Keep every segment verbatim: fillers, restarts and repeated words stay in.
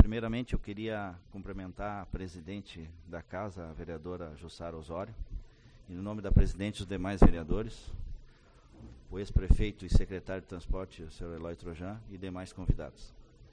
primeiramente eu queria cumprimentar a presidente da casa, a vereadora Jussara Osório, e no nome da presidente e os demais vereadores, o ex-prefeito e secretário de transporte, o senhor Eloy Trojan, e demais convidados.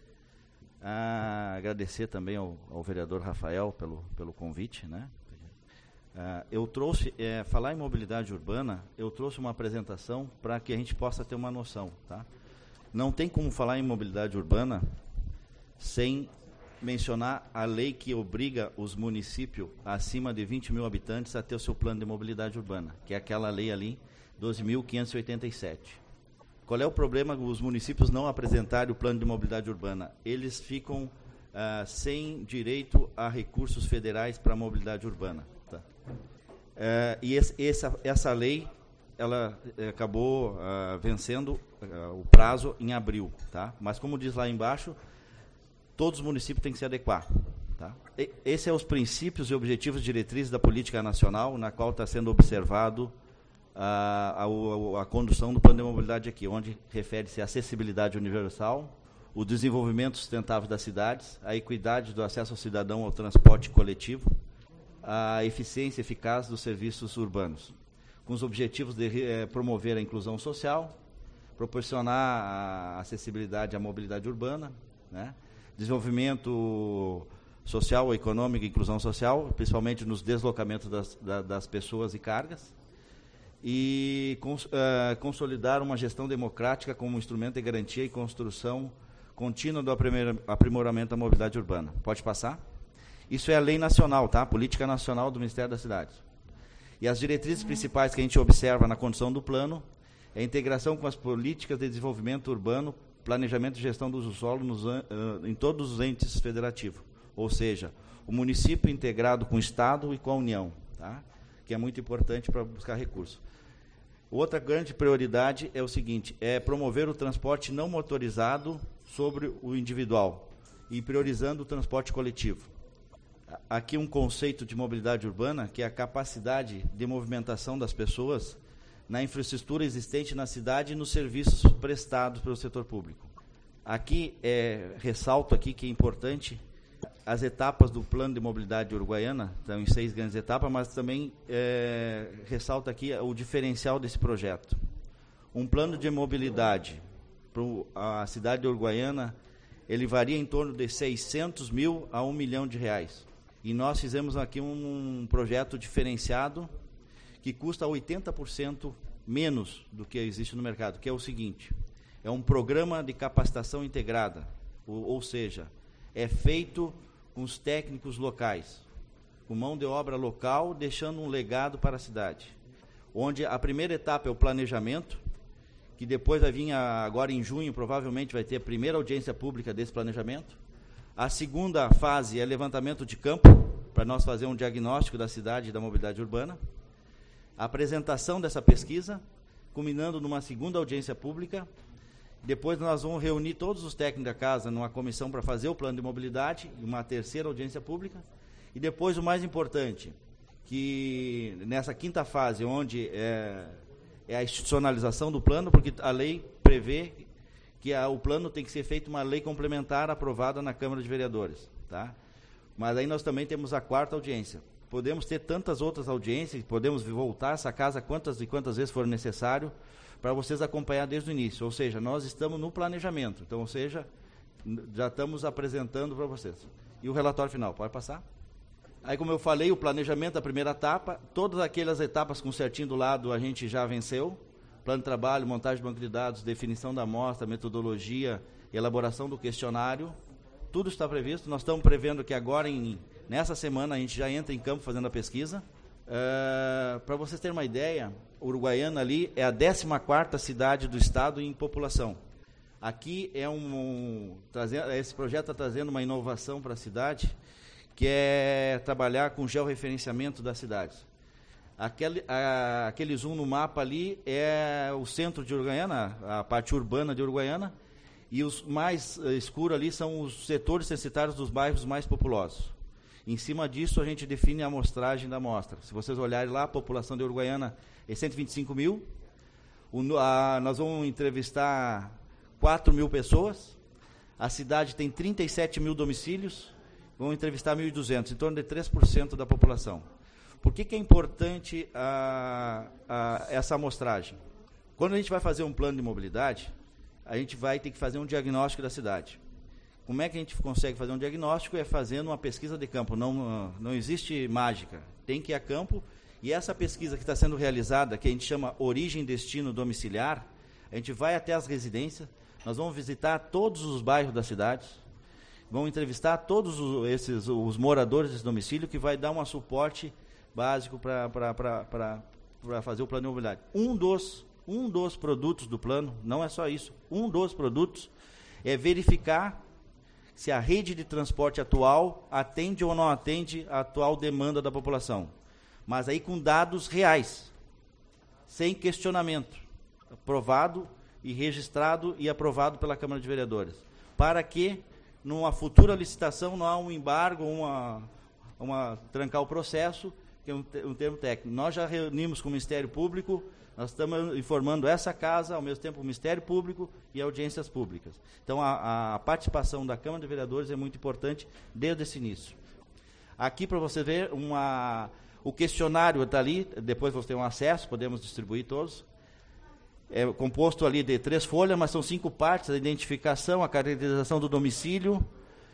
Ah, agradecer também ao, ao vereador Rafael pelo, pelo convite, né? Ah, eu trouxe, é, falar em mobilidade urbana, eu trouxe uma apresentação para que a gente possa ter uma noção, tá? Não tem como falar em mobilidade urbana sem mencionar a lei que obriga os municípios acima de vinte mil habitantes a ter o seu plano de mobilidade urbana, que é aquela lei ali, doze mil quinhentos e oitenta e sete. Qual é o problema dos municípios não apresentarem o plano de mobilidade urbana? Eles ficam ah, sem direito a recursos federais para a mobilidade urbana. Tá? Eh, e esse, essa, essa lei, ela eh, acabou ah, vencendo ah, o prazo em abril. Tá? Mas, como diz lá embaixo, todos os municípios têm que se adequar. Tá? E, esses são os princípios e objetivos diretrizes da política nacional, na qual está sendo observado A, a, a condução do plano de mobilidade aqui, onde refere-se à acessibilidade universal, o desenvolvimento sustentável das cidades, a equidade do acesso ao cidadão ao transporte coletivo, a eficiência eficaz dos serviços urbanos, com os objetivos de eh, promover a inclusão social, proporcionar a acessibilidade à mobilidade urbana, né? Desenvolvimento social, econômico e inclusão social, principalmente nos deslocamentos das, da, das pessoas e cargas, e cons, uh, consolidar uma gestão democrática como instrumento de garantia e construção contínua do aprimoramento da mobilidade urbana. Pode passar? Isso é a lei nacional, tá? Política nacional do Ministério das Cidades. E as diretrizes principais que a gente observa na condução do plano é a integração com as políticas de desenvolvimento urbano, planejamento e gestão do uso do solo nos, uh, em todos os entes federativos. Ou seja, o município integrado com o Estado e com a União, tá? Que é muito importante para buscar recursos. Outra grande prioridade é o seguinte, é promover o transporte não motorizado sobre o individual e priorizando o transporte coletivo. Aqui um conceito de mobilidade urbana, que é a capacidade de movimentação das pessoas na infraestrutura existente na cidade e nos serviços prestados pelo setor público. Aqui, é, ressalto aqui que é importante as etapas do plano de mobilidade uruguaiana, estão em seis grandes etapas, mas também é, ressalta aqui o diferencial desse projeto. Um plano de mobilidade para a cidade de Uruguaiana, ele varia em torno de seiscentos mil a um milhão de reais. E nós fizemos aqui um, um projeto diferenciado que custa oitenta por cento menos do que existe no mercado, que é o seguinte, é um programa de capacitação integrada, ou, ou seja, é feito com os técnicos locais, com mão de obra local, deixando um legado para a cidade. Onde a primeira etapa é o planejamento, que depois vai vir, a, agora em junho, provavelmente vai ter a primeira audiência pública desse planejamento. A segunda fase é levantamento de campo, para nós fazer um diagnóstico da cidade e da mobilidade urbana. A apresentação dessa pesquisa, culminando numa segunda audiência pública. Depois nós vamos reunir todos os técnicos da casa numa comissão para fazer o plano de mobilidade, e uma terceira audiência pública. E depois o mais importante, que nessa quinta fase, onde é, é a institucionalização do plano, porque a lei prevê que a, o plano tem que ser feito uma lei complementar aprovada na Câmara de Vereadores. Tá? Mas aí nós também temos a quarta audiência. Podemos ter tantas outras audiências, podemos voltar a essa casa quantas e quantas vezes for necessário, para vocês acompanhar desde o início. Ou seja, nós estamos no planejamento. Então, ou seja, já estamos apresentando para vocês. E o relatório final, pode passar? Aí, como eu falei, o planejamento, a primeira etapa, todas aquelas etapas com certinho do lado a gente já venceu. Plano de trabalho, montagem de banco de dados, definição da amostra, metodologia, elaboração do questionário. Tudo está previsto. Nós estamos prevendo que agora, em, nessa semana, a gente já entra em campo fazendo a pesquisa. Uh, para vocês terem uma ideia, Uruguaiana ali é a décima quarta cidade do estado em população. Aqui é um, um trazendo, esse projeto está trazendo uma inovação para a cidade, que é trabalhar com georreferenciamento das cidades. Aquele, a, aquele zoom no mapa ali é o centro de Uruguaiana, a parte urbana de Uruguaiana, e os mais uh, escuros ali são os setores censitários dos bairros mais populosos. Em cima disso, a gente define a amostragem da amostra. Se vocês olharem lá, a população de Uruguaiana é cento e vinte e cinco mil. O, a, nós vamos entrevistar quatro mil pessoas. A cidade tem trinta e sete mil domicílios, vão entrevistar mil e duzentos, em torno de três por cento da população. Por que que é importante a, a, essa amostragem? Quando a gente vai fazer um plano de mobilidade, a gente vai ter que fazer um diagnóstico da cidade. Como é que a gente consegue fazer um diagnóstico? É fazendo uma pesquisa de campo. Não, não existe mágica. Tem que ir a campo. E essa pesquisa que está sendo realizada, que a gente chama origem, destino, domiciliar, a gente vai até as residências, nós vamos visitar todos os bairros da cidade, vamos entrevistar todos os, esses, os moradores desse domicílio, que vai dar um suporte básico para fazer o plano de mobilidade. Um dos, um dos produtos do plano, não é só isso, um dos produtos é verificar se a rede de transporte atual atende ou não atende a atual demanda da população. Mas aí com dados reais, sem questionamento, aprovado e registrado e aprovado pela Câmara de Vereadores, para que, numa futura licitação, não há um embargo, uma, uma trancar o processo, que é um, um termo técnico. Nós já reunimos com o Ministério Público, nós estamos informando essa casa, ao mesmo tempo o Ministério Público e audiências públicas. Então, a, a participação da Câmara de Vereadores é muito importante desde esse início. Aqui, para você ver, uma... o questionário está ali, depois você tem um acesso, podemos distribuir todos. É composto ali de três folhas, mas são cinco partes: a identificação, a caracterização do domicílio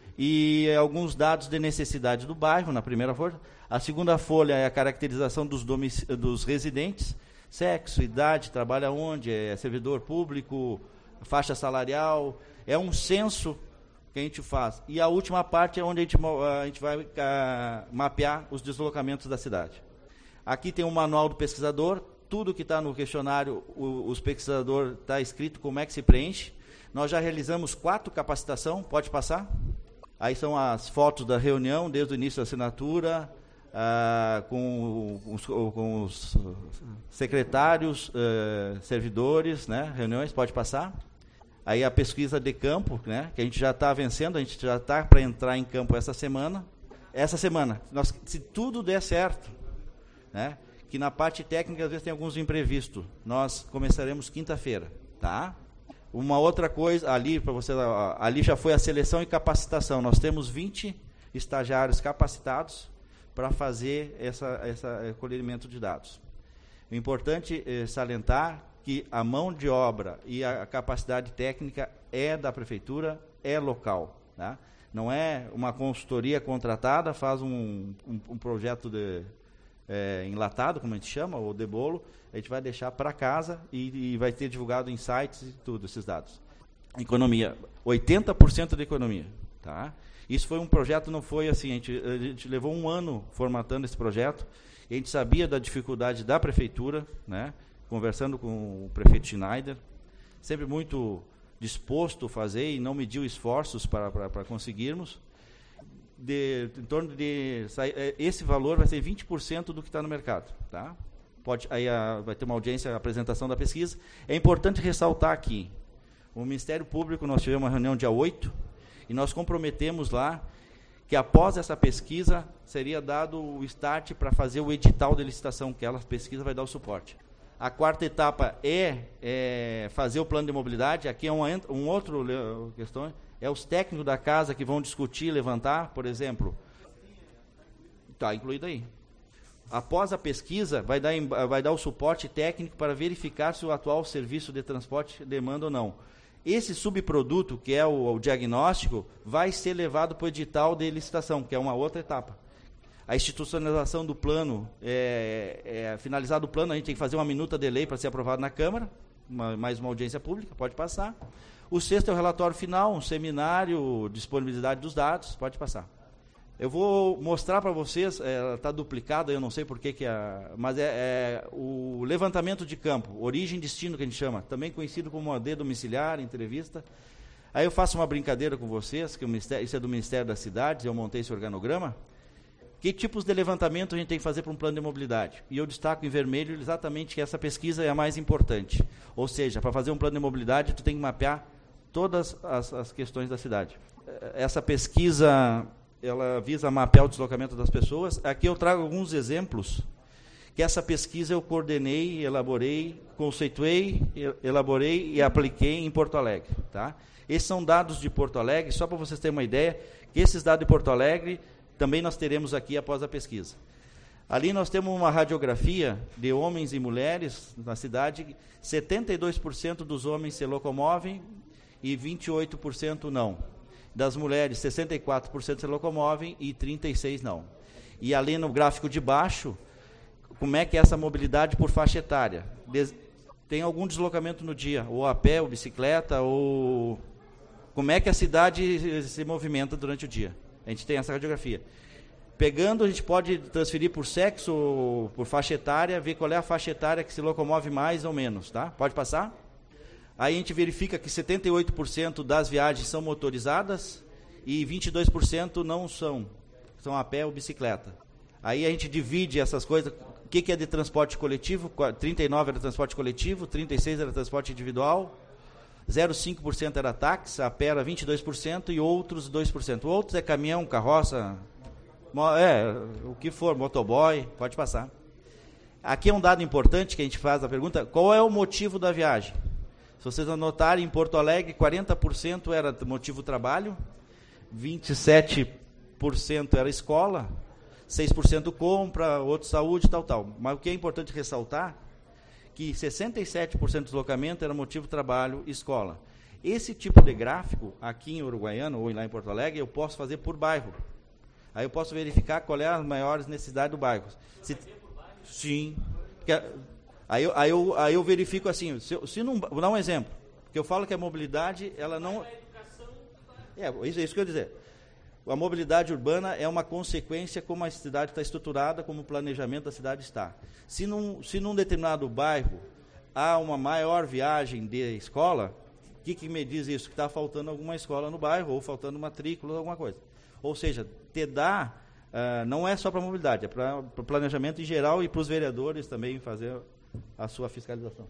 e alguns dados de necessidade do bairro, na primeira folha. A segunda folha é a caracterização dos, dos residentes, sexo, idade, trabalha onde, é servidor público, faixa salarial. É um censo que a gente faz. E a última parte é onde a gente, a gente vai a, mapear os deslocamentos da cidade. Aqui tem o manual do pesquisador, tudo que está no questionário, o, os pesquisador está escrito como é que se preenche. Nós já realizamos quatro capacitações, pode passar? Aí são as fotos da reunião, desde o início da assinatura, ah, com, os, com os secretários, eh, servidores, né, reuniões, pode passar? Aí a pesquisa de campo, né, que a gente já está vencendo, a gente já está para entrar em campo essa semana. Essa semana, nós, se tudo der certo, né, que na parte técnica às vezes tem alguns imprevistos, nós começaremos quinta-feira, tá? Uma outra coisa, ali para você, ali já foi a seleção e capacitação. Nós temos vinte estagiários capacitados para fazer essa, essa colhimento de dados. O importante é salientar que a mão de obra e a capacidade técnica é da prefeitura, é local, tá? Não é uma consultoria contratada, faz um, um, um projeto de, é, enlatado, como a gente chama, ou de bolo, a gente vai deixar para casa e, e vai ter divulgado em sites e tudo, esses dados. Economia, oitenta por cento da economia, tá? Isso foi um projeto, não foi assim, a gente, a gente levou um ano formatando esse projeto, a gente sabia da dificuldade da prefeitura, né? Conversando com o prefeito Schneider, sempre muito disposto a fazer e não mediu esforços para, para, para conseguirmos. De, em torno de esse valor vai ser vinte por cento do que está no mercado, tá? Pode, aí a, vai ter uma audiência, a apresentação da pesquisa. É importante ressaltar aqui, o Ministério Público, nós tivemos uma reunião dia oito, e nós comprometemos lá que após essa pesquisa seria dado o start para fazer o edital de licitação, que ela pesquisa vai dar o suporte. A quarta etapa é, é fazer o plano de mobilidade. Aqui é uma, um outro questão, é os técnicos da casa que vão discutir, levantar, por exemplo. Está incluído aí. Após a pesquisa, vai dar, vai dar o suporte técnico para verificar se o atual serviço de transporte demanda ou não. Esse subproduto, que é o, o diagnóstico, vai ser levado para o edital de licitação, que é uma outra etapa. A institucionalização do plano, é, é, finalizado o plano, a gente tem que fazer uma minuta de lei para ser aprovado na Câmara, uma, mais uma audiência pública, pode passar. O sexto é o relatório final, um seminário, disponibilidade dos dados, pode passar. Eu vou mostrar para vocês, está é, duplicado, eu não sei por que, que é, mas é, é o levantamento de campo, origem e destino que a gente chama, também conhecido como A D domiciliar, entrevista. Aí eu faço uma brincadeira com vocês, que o Ministério, isso é do Ministério das Cidades, eu montei esse organograma. Que tipos de levantamento a gente tem que fazer para um plano de mobilidade? E eu destaco em vermelho exatamente que essa pesquisa é a mais importante. Ou seja, para fazer um plano de mobilidade, tu tem que mapear todas as, as questões da cidade. Essa pesquisa, ela visa mapear o deslocamento das pessoas. Aqui eu trago alguns exemplos que essa pesquisa eu coordenei, elaborei, conceituei, elaborei e apliquei em Porto Alegre. Tá? Esses são dados de Porto Alegre, só para vocês terem uma ideia, que esses dados de Porto Alegre também nós teremos aqui após a pesquisa. Ali nós temos uma radiografia de homens e mulheres na cidade, setenta e dois por cento dos homens se locomovem e vinte e oito por cento não. Das mulheres, sessenta e quatro por cento se locomovem e trinta e seis por cento não. E ali no gráfico de baixo, como é que é essa mobilidade por faixa etária? Des- tem algum deslocamento no dia, ou a pé, ou bicicleta, ou... Como é que a cidade se movimenta durante o dia? A gente tem essa radiografia. Pegando, a gente pode transferir por sexo, por faixa etária, ver qual é a faixa etária que se locomove mais ou menos, tá? Pode passar? Aí a gente verifica que setenta e oito por cento das viagens são motorizadas e vinte e dois por cento não são, são a pé ou bicicleta. Aí a gente divide essas coisas, o que, que é de transporte coletivo, trinta e nove por cento era transporte coletivo, trinta e seis por cento era transporte individual, zero vírgula cinco por cento era táxi, a pé era vinte e dois por cento e outros dois por cento. Outros é caminhão, carroça, é, o que for, motoboy, pode passar. Aqui é um dado importante que a gente faz a pergunta, qual é o motivo da viagem? Se vocês anotarem, em Porto Alegre, quarenta por cento era motivo trabalho, vinte e sete por cento era escola, seis por cento compra, outro saúde, tal, tal. Mas o que é importante ressaltar, que sessenta e sete por cento do deslocamento era motivo trabalho, escola. Esse tipo de gráfico, aqui em Uruguaiana, ou lá em Porto Alegre, eu posso fazer por bairro. Aí eu posso verificar qual é as maiores necessidades do bairro. Se, sim. Porque, aí, eu, aí, eu, aí eu verifico assim, se, se não, vou dar um exemplo, porque eu falo que a mobilidade, ela não... É, isso, isso que eu ia dizer. A mobilidade urbana é uma consequência como a cidade está estruturada, como o planejamento da cidade está. Se num, se num determinado bairro há uma maior viagem de escola, o que, que me diz isso? Que está faltando alguma escola no bairro, ou faltando matrícula, alguma coisa. Ou seja, te dá, uh, não é só para a mobilidade, é para o planejamento em geral e para os vereadores também fazer a sua fiscalização.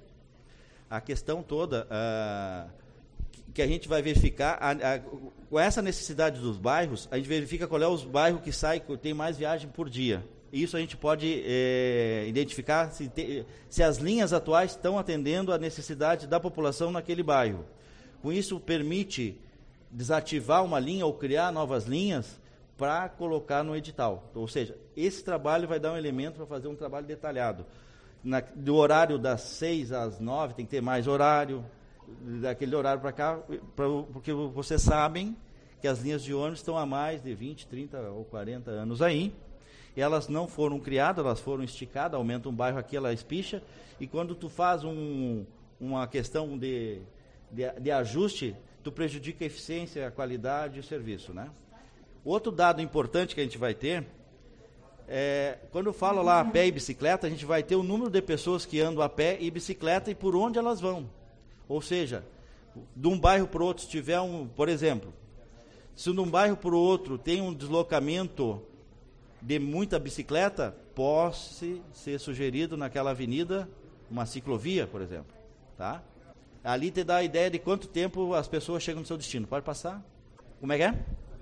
A questão toda... Uh, que a gente vai verificar, a, a, com essa necessidade dos bairros, a gente verifica qual é os bairros que saem, que tem mais viagem por dia. Isso a gente pode é, identificar se, te, se as linhas atuais estão atendendo a necessidade da população naquele bairro. Com isso, permite desativar uma linha ou criar novas linhas para colocar no edital. Ou seja, esse trabalho vai dar um elemento para fazer um trabalho detalhado. Na, do horário das seis às nove, tem que ter mais horário, daquele horário para cá, pra, porque vocês sabem que as linhas de ônibus estão há mais de vinte, trinta ou quarenta anos aí, e elas não foram criadas, elas foram esticadas, aumenta um bairro aqui, ela espicha, e quando tu faz um, uma questão de, de, de ajuste, tu prejudica a eficiência, a qualidade e o serviço, né? Outro dado importante que a gente vai ter, é, quando eu falo lá a pé e bicicleta, a gente vai ter o número de pessoas que andam a pé e bicicleta e por onde elas vão. Ou seja, de um bairro para o outro, se tiver um, por exemplo, se de um bairro para o outro tem um deslocamento de muita bicicleta, pode ser sugerido naquela avenida uma ciclovia, por exemplo. Tá? Ali te dá a ideia de quanto tempo as pessoas chegam no seu destino. Pode passar? Como é que é?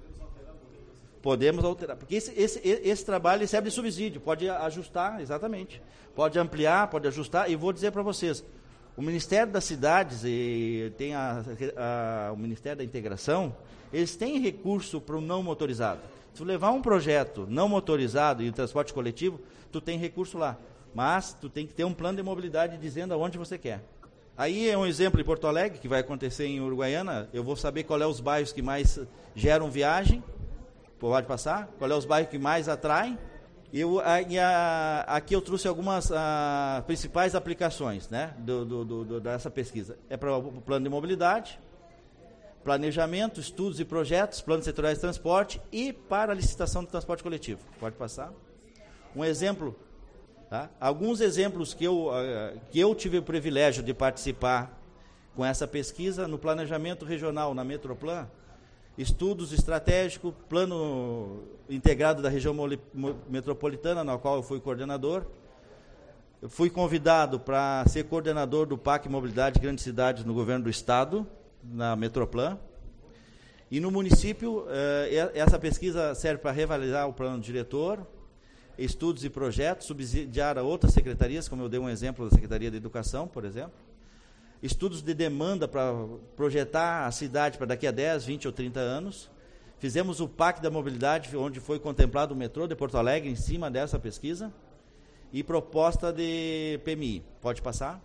Podemos alterar. Porque esse, esse, esse trabalho serve de subsídio. Pode ajustar, exatamente. Pode ampliar, pode ajustar. E vou dizer para vocês, o Ministério das Cidades e tem a, a, o Ministério da Integração, eles têm recurso para o não motorizado. Se tu levar um projeto não motorizado e o transporte coletivo, tu tem recurso lá. Mas tu tem que ter um plano de mobilidade dizendo aonde você quer. Aí é um exemplo em Porto Alegre, que vai acontecer em Uruguaiana, eu vou saber qual é os bairros que mais geram viagem, pode passar, qual é os bairros que mais atraem. Eu, a, a, aqui eu trouxe algumas a, principais aplicações, né, do, do, do, dessa pesquisa. É para o plano de mobilidade, planejamento, estudos e projetos, planos setoriais de transporte e para a licitação de transporte coletivo. Pode passar. Um exemplo, tá? Alguns exemplos que eu, que eu tive o privilégio de participar com essa pesquisa no planejamento regional, na Metroplan, estudos estratégicos, plano integrado da região metropolitana, na qual eu fui coordenador. Eu fui convidado para ser coordenador do P A C Mobilidade Grandes Cidades no governo do Estado, na Metroplan. E no município, eh, essa pesquisa serve para revalidar o plano diretor, estudos e projetos, subsidiar a outras secretarias, como eu dei um exemplo da Secretaria de Educação, por exemplo. Estudos de demanda para projetar a cidade para daqui a dez, vinte ou trinta anos. Fizemos o Pacto da Mobilidade, onde foi contemplado o metrô de Porto Alegre, em cima dessa pesquisa. E proposta de P M I. Pode passar?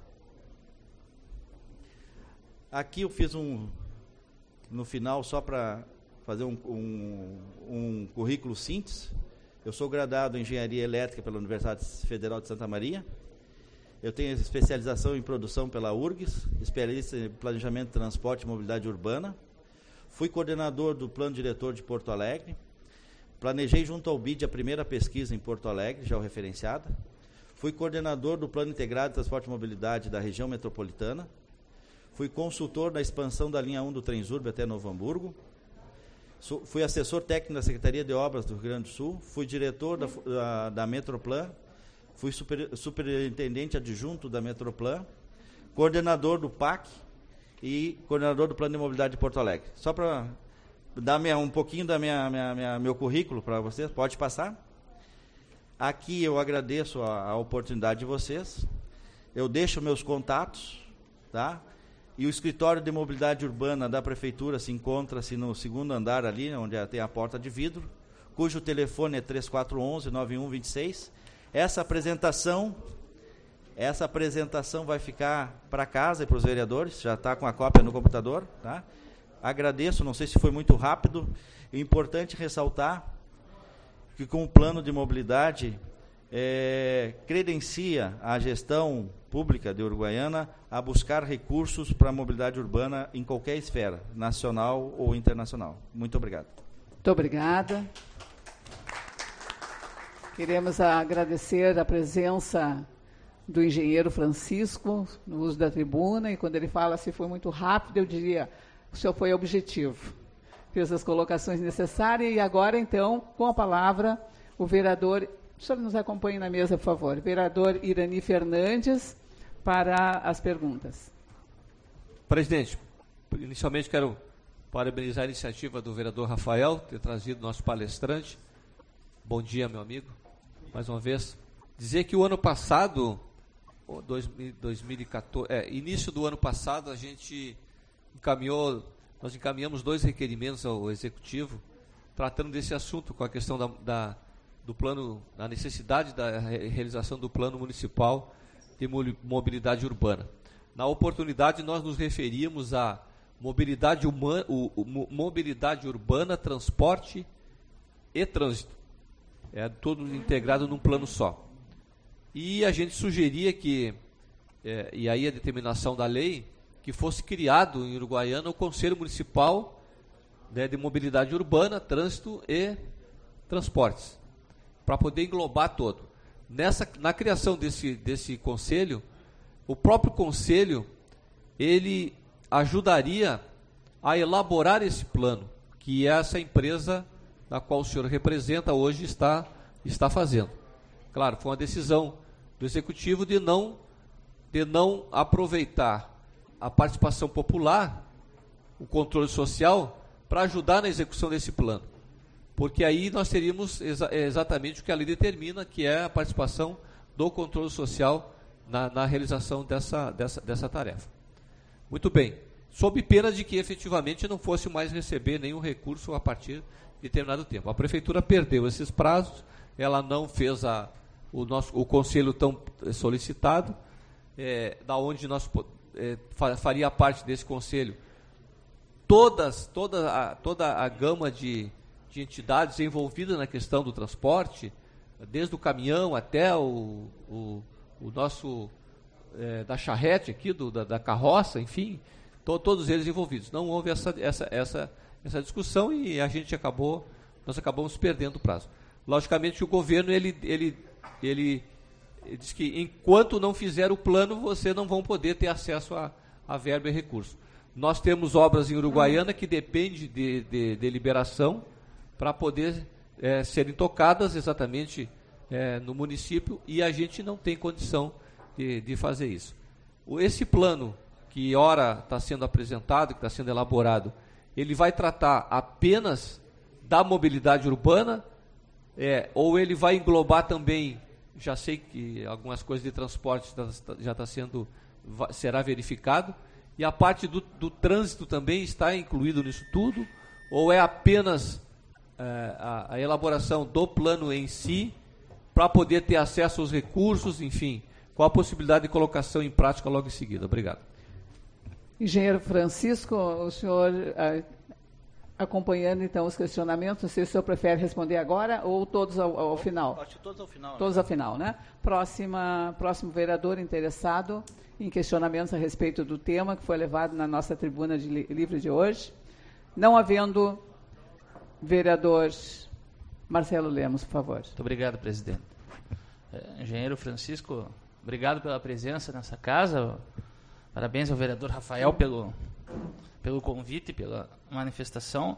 Aqui eu fiz um, no final, só para fazer um, um, um currículo síntese. Eu sou graduado em Engenharia Elétrica pela Universidade Federal de Santa Maria. Eu tenho especialização em produção pela U R G S, especialista em planejamento, transporte e mobilidade urbana. Fui coordenador do Plano Diretor de Porto Alegre. Planejei junto ao B I D a primeira pesquisa em Porto Alegre, já referenciada. Fui coordenador do Plano Integrado de Transporte e Mobilidade da região metropolitana. Fui consultor da expansão da linha um do Transurb até Novo Hamburgo. Sou, fui assessor técnico da Secretaria de Obras do Rio Grande do Sul. Fui diretor da, da, da Metroplan. Fui super, superintendente adjunto da Metroplan. Coordenador do P A C e coordenador do Plano de Mobilidade de Porto Alegre. Só para dar minha, um pouquinho da minha, minha, minha meu currículo para vocês. Pode passar? Aqui eu agradeço a, a oportunidade de vocês. Eu deixo meus contatos, tá? E o escritório de mobilidade urbana da prefeitura se encontra-se no segundo andar ali, onde tem a porta de vidro, cujo telefone é três quatro um um, nove um dois seis. Essa apresentação, essa apresentação vai ficar para casa e para os vereadores, já está com a cópia no computador, tá? Agradeço, não sei se foi muito rápido. É importante ressaltar que com o plano de mobilidade é, credencia a gestão pública de Uruguaiana a buscar recursos para a mobilidade urbana em qualquer esfera, nacional ou internacional. Muito obrigado. Muito obrigada. Queremos agradecer a presença do engenheiro Francisco no uso da tribuna, e quando ele fala se foi muito rápido, eu diria, o senhor foi objetivo. Fez as colocações necessárias, e agora, então, com a palavra, o vereador, o senhor nos acompanhe na mesa, por favor, vereador Irani Fernandes, para as perguntas. Presidente, inicialmente quero parabenizar a iniciativa do vereador Rafael, ter trazido nosso palestrante. Bom dia, meu amigo, mais uma vez. Dizer que o ano passado, dois mil e quatorze, é, início do ano passado, a gente encaminhou, nós encaminhamos dois requerimentos ao Executivo, tratando desse assunto, com a questão da, da, do plano, da necessidade da realização do plano municipal de mobilidade urbana. Na oportunidade, nós nos referíamos a mobilidade, humana, o, o, mobilidade urbana, transporte e trânsito. É tudo integrado num plano só. E a gente sugeria que, é, e aí a determinação da lei, que fosse criado em Uruguaiana o Conselho Municipal, né, de Mobilidade Urbana, Trânsito e Transportes, para poder englobar todo. Nessa, na criação desse, desse conselho, o próprio conselho, ele ajudaria a elaborar esse plano, que essa empresa da qual o senhor representa hoje está, está fazendo. Claro, foi uma decisão do Executivo de não, de não aproveitar a participação popular, o controle social, para ajudar na execução desse plano. Porque aí nós teríamos exa exatamente o que a lei determina, que é a participação do controle social na, na realização dessa, dessa, dessa tarefa. Muito bem. Sob pena de que efetivamente não fosse mais receber nenhum recurso a partir de determinado tempo. A Prefeitura perdeu esses prazos, ela não fez a, o, nosso, o conselho tão solicitado, é, da onde nós é, faria parte desse conselho todas, toda, a, toda a gama de, de entidades envolvidas na questão do transporte, desde o caminhão até o, o, o nosso, é, da charrete aqui, do, da, da carroça, enfim, to, todos eles envolvidos. Não houve essa, essa, essa, essa discussão e a gente acabou, nós acabamos perdendo o prazo. Logicamente, o governo, ele, ele, ele, ele diz que enquanto não fizer o plano, vocês não vão poder ter acesso a, a verba e recurso. Nós temos obras em Uruguaiana que dependem de, de, de liberação para poder é, serem tocadas exatamente é, no município, e a gente não tem condição de, de fazer isso. Esse plano que ora está sendo apresentado, que está sendo elaborado, ele vai tratar apenas da mobilidade urbana é, ou ele vai englobar também, já sei que algumas coisas de transporte já está sendo, será verificado, e a parte do, do trânsito também está incluído nisso tudo, ou é apenas é, a, a elaboração do plano em si, para poder ter acesso aos recursos, enfim, qual a possibilidade de colocação em prática logo em seguida? Obrigado. Engenheiro Francisco, o senhor, acompanhando então os questionamentos, não sei se o senhor prefere responder agora ou todos ao, ao final? Acho que todos ao final. Todos né? ao final, né? Próxima, próximo vereador interessado em questionamentos a respeito do tema que foi levado na nossa tribuna de li livre de hoje. Não havendo vereador Marcelo Lemos, por favor. Muito obrigado, presidente. É, engenheiro Francisco, obrigado pela presença nessa casa. Parabéns ao vereador Rafael pelo, pelo convite, pela manifestação.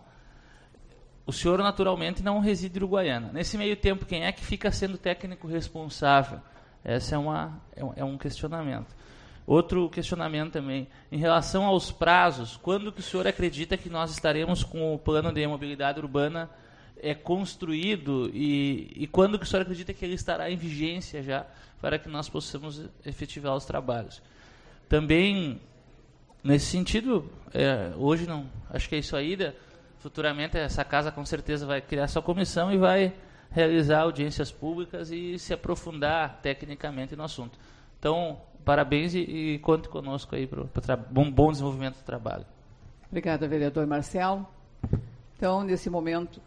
O senhor, naturalmente, não reside em Uruguaiana. Nesse meio tempo, quem é que fica sendo técnico responsável? Esse é, uma, é, um, é um questionamento. Outro questionamento também, em relação aos prazos, quando que o senhor acredita que nós estaremos com o plano de mobilidade urbana é construído e, e quando que o senhor acredita que ele estará em vigência já para que nós possamos efetivar os trabalhos? Também, nesse sentido, é, hoje não, acho que é isso aí, futuramente essa casa com certeza vai criar sua comissão e vai realizar audiências públicas e se aprofundar tecnicamente no assunto. Então, parabéns e, e conte conosco aí para o um bom desenvolvimento do trabalho. Obrigada, vereador Marcelo. Então, nesse momento,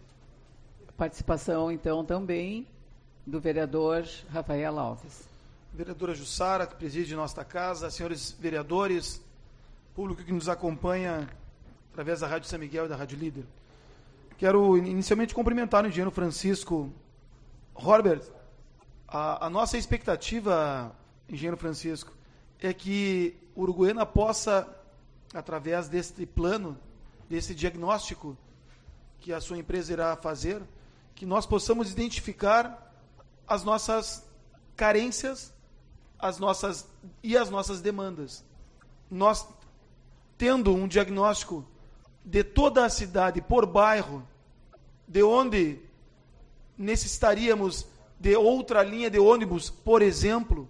participação, então, também do vereador Rafael Alves. Vereadora Jussara, que preside nossa casa, senhores vereadores, público que nos acompanha através da Rádio São Miguel e da Rádio Líder. Quero inicialmente cumprimentar o engenheiro Francisco. Robert, a, a nossa expectativa, engenheiro Francisco, é que Uruguaiana possa, através deste plano, desse diagnóstico que a sua empresa irá fazer, que nós possamos identificar as nossas carências as nossas, e as nossas demandas. Nós, tendo um diagnóstico de toda a cidade, por bairro, de onde necessitaríamos de outra linha de ônibus, por exemplo,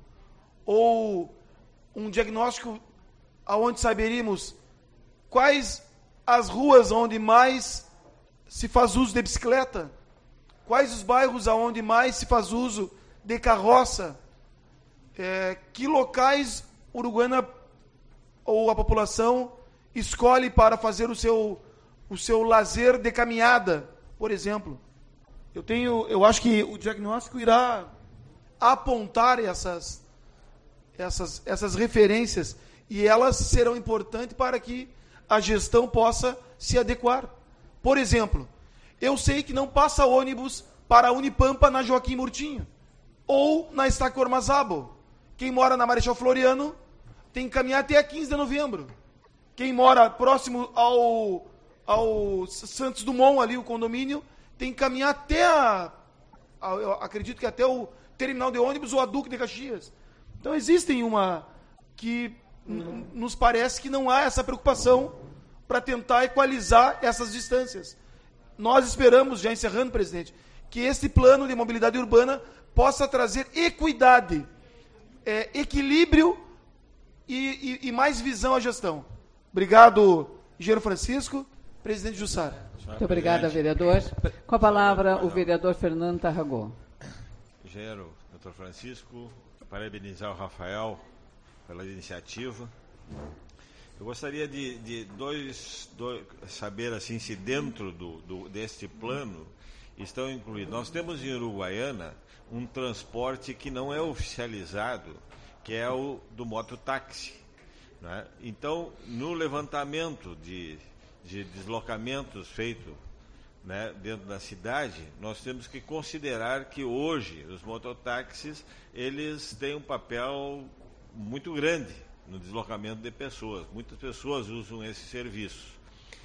ou um diagnóstico aonde saberíamos quais as ruas onde mais se faz uso de bicicleta, quais os bairros aonde mais se faz uso de carroça, é, que locais Uruguaiana ou a população escolhe para fazer o seu, o seu lazer de caminhada, por exemplo. Eu tenho, eu acho que o diagnóstico irá apontar essas, essas, essas referências e elas serão importantes para que a gestão possa se adequar. Por exemplo, eu sei que não passa ônibus para a Unipampa na Joaquim Murtinho ou na Estácio Ormazábal. Quem mora na Marechal Floriano tem que caminhar até a quinze de novembro. Quem mora próximo ao, ao Santos Dumont, ali o condomínio, tem que caminhar até a, a, eu acredito que até o terminal de ônibus ou a Duque de Caxias. Então existem uma que uhum. nos parece que não há essa preocupação para tentar equalizar essas distâncias. Nós esperamos, já encerrando, presidente, que esse plano de mobilidade urbana possa trazer equidade, é, equilíbrio e, e, e mais visão à gestão. Obrigado, engenheiro Francisco. Presidente Jussara. Muito obrigada, vereador. Com a palavra, o vereador Fernando Tarragó. Engenheiro doutor Francisco, parabenizar o Rafael pela iniciativa. Eu gostaria de, de dois, dois, saber assim, se dentro do, do, deste plano estão incluídos. Nós temos em Uruguaiana um transporte que não é oficializado, que é o do mototáxi, né? Então, no levantamento de, de deslocamentos feito, né, dentro da cidade, nós temos que considerar que hoje os mototáxis eles têm um papel muito grande no deslocamento de pessoas. Muitas pessoas usam esse serviço.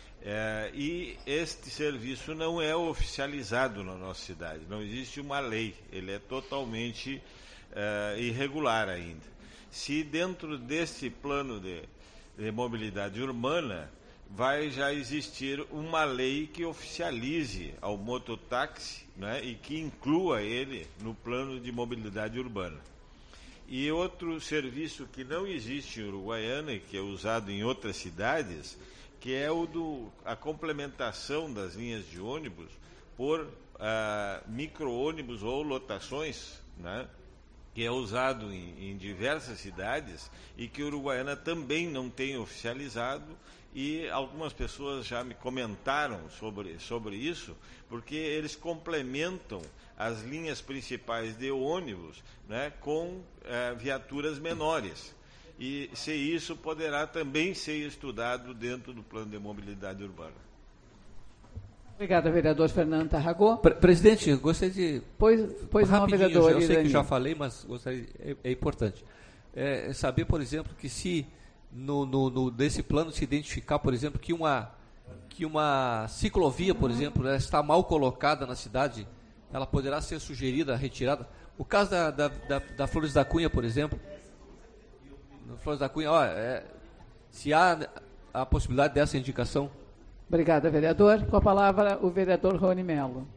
É, e este serviço não é oficializado na nossa cidade, não existe uma lei, ele é totalmente é, irregular ainda. Se dentro desse plano de, de mobilidade urbana vai já existir uma lei que oficialize ao mototáxi, né, e que inclua ele no plano de mobilidade urbana. E outro serviço que não existe em Uruguaiana e que é usado em outras cidades, que é o do a complementação das linhas de ônibus por ah, micro-ônibus ou lotações, né, que é usado em, em diversas cidades e que Uruguaiana também não tem oficializado, e algumas pessoas já me comentaram sobre, sobre isso, porque eles complementam as linhas principais de ônibus, né, com eh, viaturas menores. E se isso poderá também ser estudado dentro do plano de mobilidade urbana. Obrigada, vereador Fernando Tarragó. Pre presidente, eu gostaria de... Pois, pois não, vereador. Eu sei Irani. que já falei, mas gostaria, é, é importante. É, saber, por exemplo, que se no, no, no, desse plano se identificar, por exemplo, que uma, que uma ciclovia, por exemplo, né, está mal colocada na cidade, ela poderá ser sugerida, retirada. O caso da, da, da, da Flores da Cunha, por exemplo, no Flores da Cunha, ó, é, se há a possibilidade dessa indicação. Obrigada, vereador. Com a palavra, o vereador Rony Melo.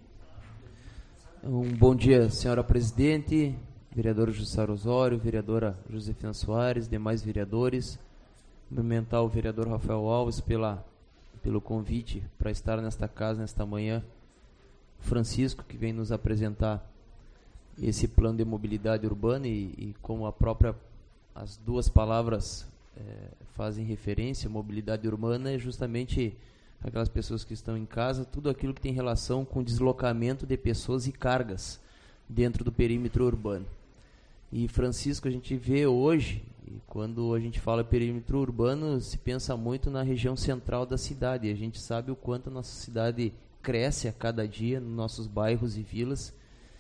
Um bom dia, senhora presidente, vereador Jussara Osório, vereadora Josefina Soares, demais vereadores. Cumprimentar o vereador Rafael Alves pela, pelo convite para estar nesta casa, nesta manhã. Francisco, que vem nos apresentar esse plano de mobilidade urbana e, e como a própria, as duas palavras é, fazem referência, mobilidade urbana é justamente aquelas pessoas que estão em casa, tudo aquilo que tem relação com deslocamento de pessoas e cargas dentro do perímetro urbano. E Francisco, a gente vê hoje, e quando a gente fala perímetro urbano, se pensa muito na região central da cidade, e a gente sabe o quanto a nossa cidade cresce a cada dia nos nossos bairros e vilas,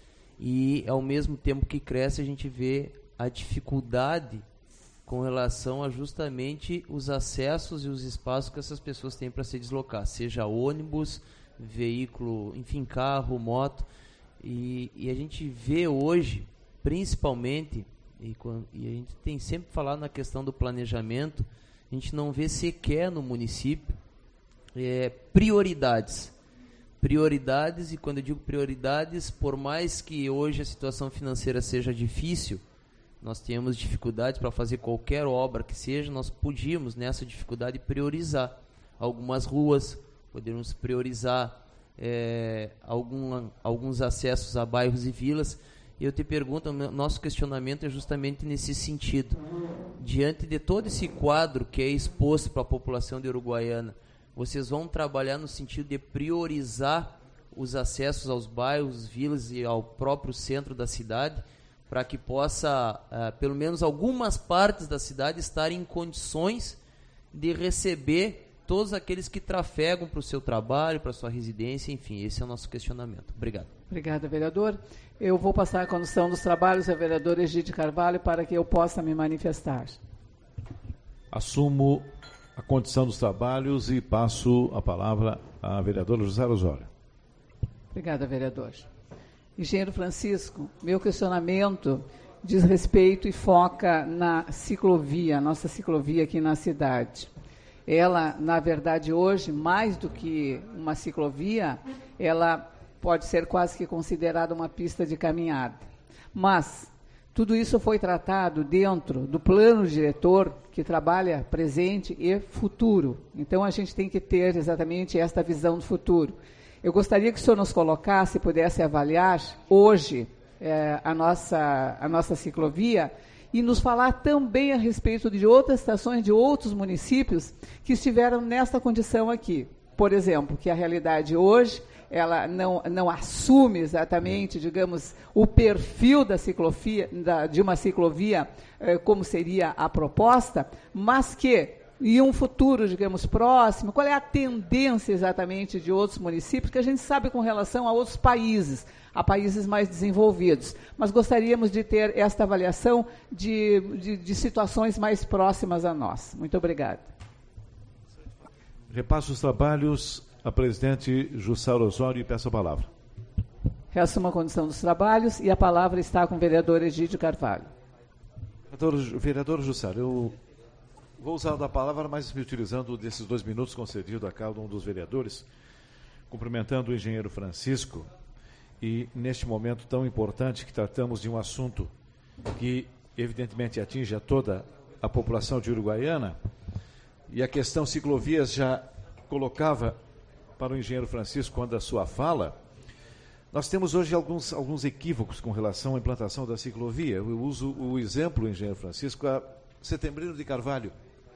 e ao mesmo tempo que cresce a gente vê a dificuldade com relação a justamente os acessos e os espaços que essas pessoas têm para se deslocar, seja ônibus, veículo, enfim, carro, moto, e, e a gente vê hoje, principalmente, e, e a gente tem sempre falado na questão do planejamento, a gente não vê sequer no município é, prioridades, prioridades, e quando eu digo prioridades, por mais que hoje a situação financeira seja difícil, nós temos dificuldades para fazer qualquer obra que seja, nós podíamos nessa dificuldade priorizar algumas ruas, podemos priorizar é, algum, alguns acessos a bairros e vilas. E eu te pergunto, nosso questionamento é justamente nesse sentido. Diante de todo esse quadro que é exposto para a população de Uruguaiana, vocês vão trabalhar no sentido de priorizar os acessos aos bairros, vilas e ao próprio centro da cidade, para que possa, uh, pelo menos algumas partes da cidade, estarem em condições de receber todos aqueles que trafegam para o seu trabalho, para a sua residência, enfim, esse é o nosso questionamento. Obrigado. Obrigada, vereador. Eu vou passar a condução dos trabalhos ao vereador Egídio Carvalho para que eu possa me manifestar. Assumo a condição dos trabalhos e passo a palavra à vereadora José Osório. Obrigada, vereador. Engenheiro Francisco, meu questionamento diz respeito e foca na ciclovia, nossa ciclovia aqui na cidade. Ela, na verdade, hoje, mais do que uma ciclovia, ela pode ser quase que considerada uma pista de caminhada. Mas tudo isso foi tratado dentro do plano diretor que trabalha presente e futuro. Então, a gente tem que ter exatamente esta visão do futuro. Eu gostaria que o senhor nos colocasse, pudesse avaliar hoje eh, a, nossa, a nossa ciclovia e nos falar também a respeito de outras estações de outros municípios que estiveram nesta condição aqui. Por exemplo, que a realidade hoje, ela não, não assume exatamente, digamos, o perfil da ciclovia, da, de uma ciclovia, eh, como seria a proposta, mas que e um futuro, digamos, próximo, qual é a tendência exatamente de outros municípios, que a gente sabe com relação a outros países, a países mais desenvolvidos. Mas gostaríamos de ter esta avaliação de, de, de situações mais próximas a nós. Muito obrigada. Repasso os trabalhos a presidente Jussara Osório e peço a palavra. Reassumo a condição dos trabalhos e a palavra está com o vereador Egídio Carvalho. Vereador, vereador Jussara, eu... Vou usar da palavra, mas me utilizando desses dois minutos concedidos a cada um dos vereadores, cumprimentando o engenheiro Francisco, e neste momento tão importante que tratamos de um assunto que evidentemente atinge a toda a população de Uruguaiana, e a questão ciclovias já colocava para o engenheiro Francisco quando a sua fala. Nós temos hoje alguns, alguns equívocos com relação à implantação da ciclovia. Eu uso o exemplo, engenheiro Francisco, a Setembrino de Carvalho.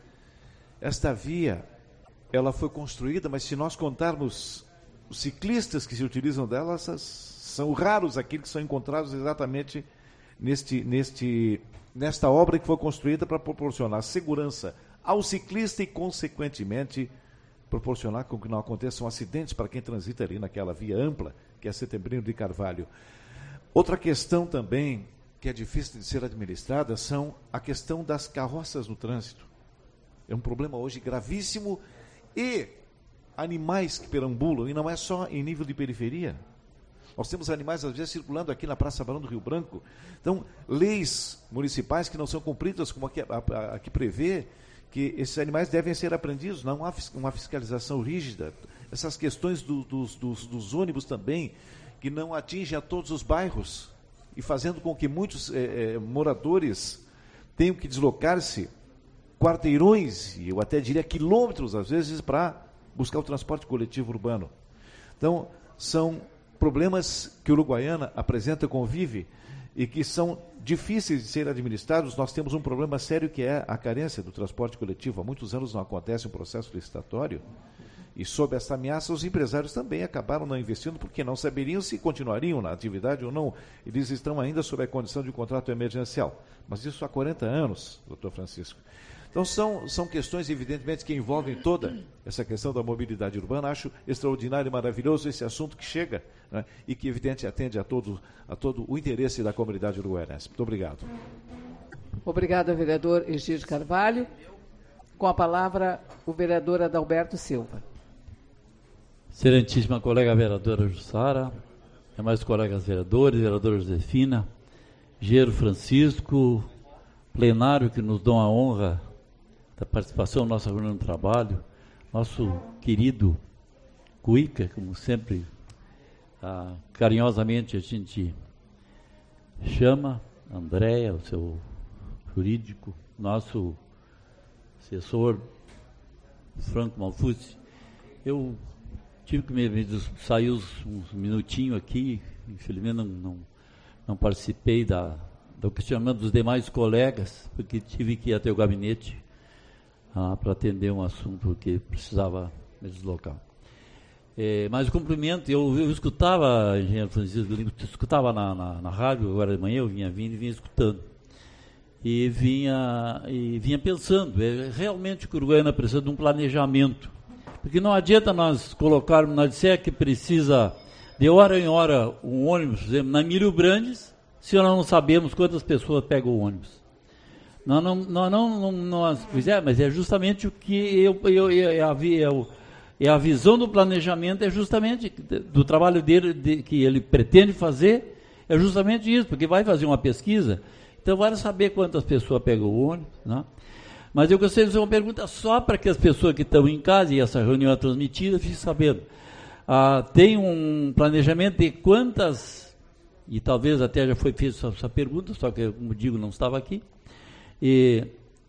Esta via, ela foi construída, mas se nós contarmos os ciclistas que se utilizam dela, são raros aqueles que são encontrados exatamente neste, neste, nesta obra que foi construída para proporcionar segurança ao ciclista e, consequentemente, proporcionar com que não aconteçam acidentes para quem transita ali naquela via ampla, que é Setembrino de Carvalho. Outra questão também, que é difícil de ser administrada, são a questão das carroças no trânsito. É um problema hoje gravíssimo, e animais que perambulam, e não é só em nível de periferia. Nós temos animais, às vezes, circulando aqui na Praça Barão do Rio Branco. Então, leis municipais que não são cumpridas, como aqui, a, a, a que prevê que esses animais devem ser apreendidos, não há uma fiscalização rígida. Essas questões do, dos, dos, dos ônibus também, que não atingem a todos os bairros, e fazendo com que muitos eh, eh, moradores tenham que deslocar-se quarteirões, e eu até diria quilômetros, às vezes, para buscar o transporte coletivo urbano. Então, são problemas que o Uruguaiana apresenta, convive, e que são difíceis de ser administrados. Nós temos um problema sério, que é a carência do transporte coletivo. Há muitos anos não acontece um processo licitatório, e sob essa ameaça os empresários também acabaram não investindo, porque não saberiam se continuariam na atividade ou não. Eles estão ainda sob a condição de um contrato emergencial. Mas isso há quarenta anos, doutor Francisco. Então, são, são questões, evidentemente, que envolvem toda essa questão da mobilidade urbana. Acho extraordinário e maravilhoso esse assunto que chega, né, e que, evidentemente, atende a todo, a todo o interesse da comunidade uruguaianense. Muito obrigado. Obrigada, vereador Egídio Carvalho. Com a palavra, o vereador Adalberto Silva. Excelentíssima colega vereadora Jussara, demais colegas vereadores, vereadora Josefina, engenheiro Francisco, plenário que nos dão a honra da participação na nossa reunião de trabalho, nosso querido Cuica, como sempre, ah, carinhosamente a gente chama, Andréia, o seu jurídico, nosso assessor Franco Malfuzzi. Eu tive que me, me sair uns, uns minutinhos aqui, infelizmente não, não, não participei da, do questionamento dos demais colegas, porque tive que ir até o gabinete ah, para atender um assunto que precisava me deslocar. É, mas o cumprimento, eu, eu escutava, engenheiro Francisco, eu escutava na, na, na rádio, agora de manhã eu vinha vindo e vinha escutando. E vinha, e vinha pensando, é realmente que o Uruguaiana precisa de um planejamento. Porque não adianta nós colocarmos, nós disser que precisa de hora em hora um ônibus, por exemplo, na Emílio Brandes, se nós não sabemos quantas pessoas pegam o ônibus. Nós não, nós não, não nós, pois é, mas é justamente o que eu, eu, eu, é, a, é a visão do planejamento, é justamente do trabalho dele, de, que ele pretende fazer, é justamente isso, porque vai fazer uma pesquisa, então vai saber quantas pessoas pegam o ônibus, né? Mas eu gostaria de fazer uma pergunta só para que as pessoas que estão em casa, e essa reunião é transmitida, fiquem sabendo. Ah, tem um planejamento de quantas, e talvez até já foi feita essa, essa pergunta, só que, como digo, não estava aqui, e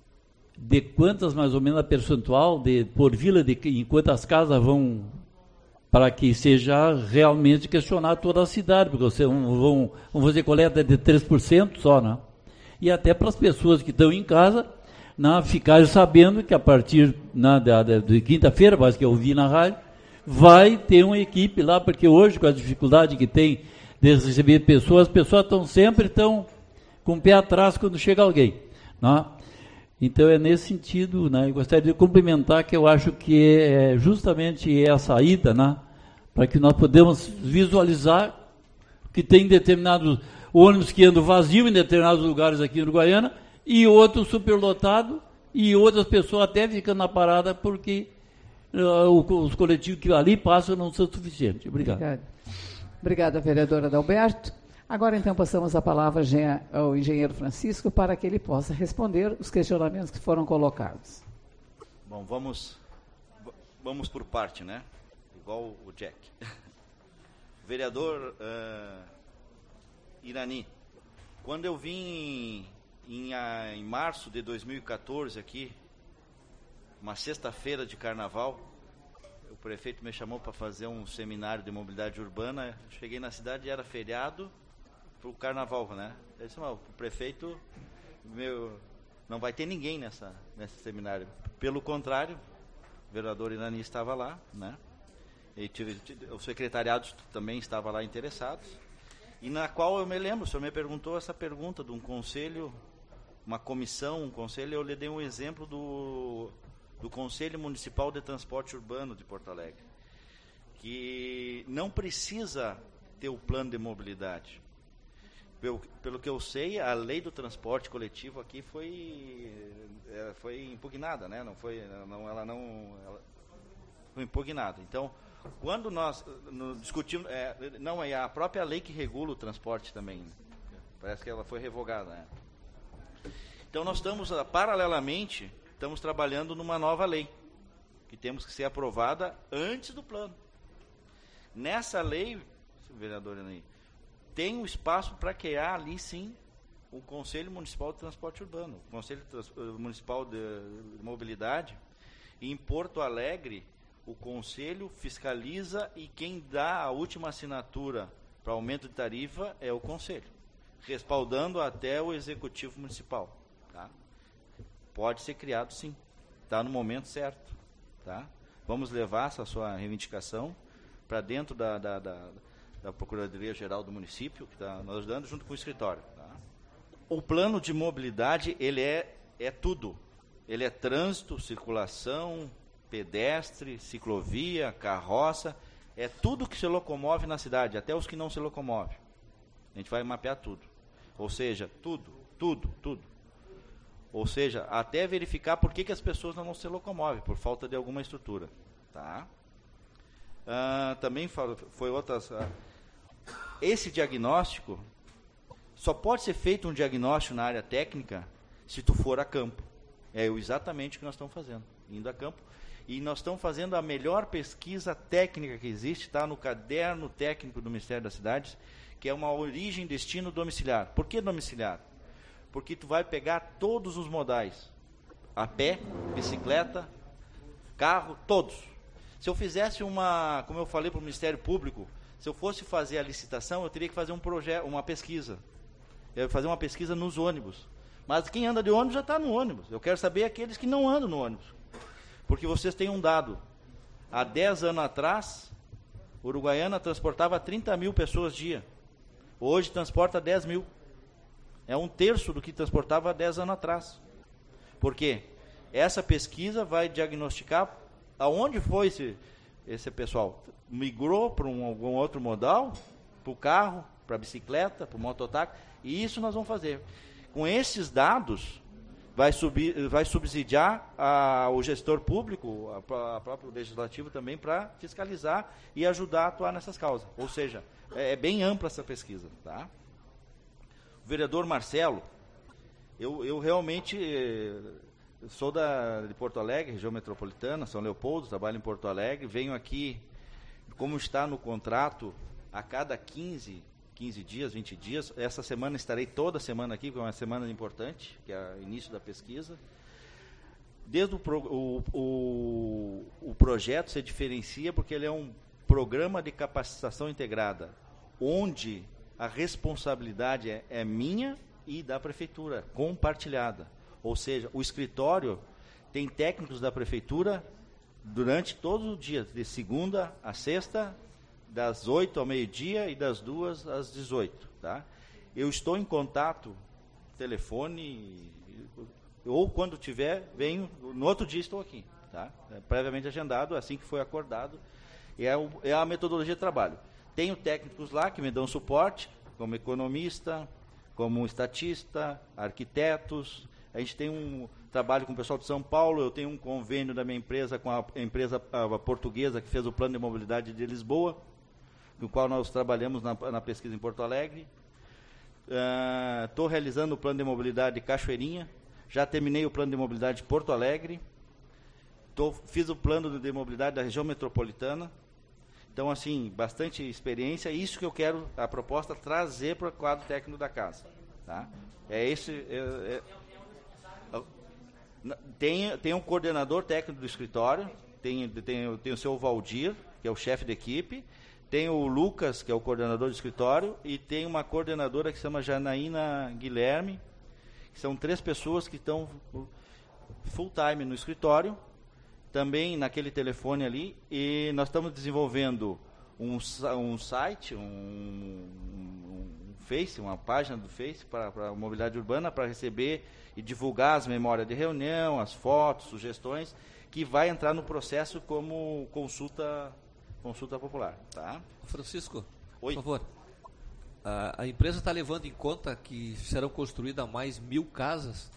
de quantas, mais ou menos, a percentual de, por vila, de em quantas casas vão, para que seja realmente questionar toda a cidade, porque vocês vão, vão, vão fazer coleta de três por cento só, né? E até para as pessoas que estão em casa, na, ficarem sabendo que a partir na, da, da, de quinta-feira, mas que eu vi na rádio, vai ter uma equipe lá, porque hoje, com a dificuldade que tem de receber pessoas, as pessoas estão sempre tão com o pé atrás quando chega alguém, né? Então é nesse sentido, né? Eu gostaria de cumprimentar, que eu acho que é justamente é a saída, né? Para que nós podemos visualizar que tem determinados ônibus que andam vazios em determinados lugares aqui em Uruguaiana, e outro superlotado, e outras pessoas até ficando na parada porque uh, os coletivos que ali passam não são suficientes. Obrigado. Obrigada, Obrigada vereadora Adalberto. Agora, então, passamos a palavra ao engenheiro Francisco para que ele possa responder os questionamentos que foram colocados. Bom, vamos, vamos por parte, né? Igual o Jack. Vereador uh, Irani, quando eu vim em, em, em março de dois mil e quatorze aqui, uma sexta-feira de carnaval, o prefeito me chamou para fazer um seminário de mobilidade urbana. Eu cheguei na cidade e era feriado para o carnaval, né? Eu disse, o prefeito meu, não vai ter ninguém nessa, nesse seminário. Pelo contrário, o vereador Irani estava lá, né? E tive, o secretariado também estava lá interessados, e na qual eu me lembro, o senhor me perguntou essa pergunta de um conselho, uma comissão, um conselho, eu lhe dei um exemplo do, do Conselho Municipal de Transporte Urbano de Porto Alegre, que não precisa ter o plano de mobilidade. Pelo, pelo que eu sei, a lei do transporte coletivo aqui foi, é, foi impugnada, né? Não foi, não, ela não ela foi impugnada. Então, quando nós no, discutimos, é, não é a própria lei que regula o transporte também, né? Parece que ela foi revogada, né? Então nós estamos, paralelamente, estamos trabalhando numa nova lei, que temos que ser aprovada antes do plano. Nessa lei, vereador Irani, tem um espaço para criar ali, sim, o Conselho Municipal de Transporte Urbano, o Conselho Municipal de Mobilidade. E em Porto Alegre, o Conselho fiscaliza e quem dá a última assinatura para aumento de tarifa é o Conselho, respaldando até o Executivo Municipal. Tá? Pode ser criado, sim. Está no momento certo. Tá? Vamos levar essa sua reivindicação para dentro da... da, da da Procuradoria-Geral do município, que está nos ajudando, junto com o escritório. Tá? O plano de mobilidade, ele é, é tudo. Ele é trânsito, circulação, pedestre, ciclovia, carroça, é tudo que se locomove na cidade, até os que não se locomovem. A gente vai mapear tudo. Ou seja, tudo, tudo, tudo. Ou seja, até verificar por que, que as pessoas não se locomovem, por falta de alguma estrutura. Tá? Uh, também foi outras... Uh, esse diagnóstico só pode ser feito um diagnóstico na área técnica se tu for a campo. É exatamente o que nós estamos fazendo, indo a campo. E nós estamos fazendo a melhor pesquisa técnica que existe, está no caderno técnico do Ministério das Cidades, que é uma origem destino domiciliar. Por que domiciliar? Porque tu vai pegar todos os modais, a pé, bicicleta, carro, todos. Se eu fizesse uma, como eu falei para o Ministério Público, se eu fosse fazer a licitação, eu teria que fazer um projeto, uma pesquisa. Eu ia fazer uma pesquisa nos ônibus. Mas quem anda de ônibus já está no ônibus. Eu quero saber aqueles que não andam no ônibus. Porque vocês têm um dado. Há dez anos atrás, Uruguaiana transportava trinta mil pessoas dia. Hoje transporta dez mil. É um terço do que transportava há dez anos atrás. Por quê? Essa pesquisa vai diagnosticar aonde foi esse, esse pessoal. Migrou para um, algum outro modal, para o carro, para a bicicleta, para o mototáxi, e isso nós vamos fazer. Com esses dados, vai, subir, vai subsidiar a, o gestor público, a, a próprio legislativo também, para fiscalizar e ajudar a atuar nessas causas. Ou seja, é, é bem ampla essa pesquisa. Tá? O vereador Marcelo, eu, eu realmente... Eu sou da, de Porto Alegre, região metropolitana, São Leopoldo, trabalho em Porto Alegre, venho aqui, como está no contrato, a cada quinze, quinze dias, vinte dias, essa semana estarei toda semana aqui, porque é uma semana importante, que é o início da pesquisa. Desde o, pro, o, o, o projeto se diferencia porque ele é um programa de capacitação integrada, onde a responsabilidade é, é minha e da prefeitura, compartilhada. Ou seja, o escritório tem técnicos da prefeitura durante todo o dia, de segunda a sexta, das oito ao meio-dia e das duas às dezoito. Tá? Eu estou em contato, telefone, ou quando tiver, venho, no outro dia estou aqui. Tá? É previamente agendado, assim que foi acordado, e é, o, é a metodologia de trabalho. Tenho técnicos lá que me dão suporte, como economista, como estatista, arquitetos. A gente tem um trabalho com o pessoal de São Paulo, eu tenho um convênio da minha empresa com a empresa a portuguesa que fez o plano de mobilidade de Lisboa, com o qual nós trabalhamos na, na pesquisa em Porto Alegre. Estou uh, realizando o plano de mobilidade de Cachoeirinha, já terminei o plano de mobilidade de Porto Alegre. tô, fiz o plano de mobilidade da região metropolitana. Então, assim, bastante experiência. Isso que eu quero, a proposta, trazer para o quadro técnico da casa. Tá? É esse... É, é, tem, tem um coordenador técnico do escritório, tem, tem, tem o seu Valdir, que é o chefe de equipe, tem o Lucas, que é o coordenador do escritório, e tem uma coordenadora que se chama Janaína Guilherme, que são três pessoas que estão full time no escritório, também naquele telefone ali, e nós estamos desenvolvendo um, um site, um, um, um Face, uma página do Face para a mobilidade urbana, para receber e divulgar as memórias de reunião, as fotos, sugestões, que vai entrar no processo como consulta, consulta popular. Tá? Francisco, Oi. por favor. A, a empresa está levando em conta que serão construídas mais mil casas?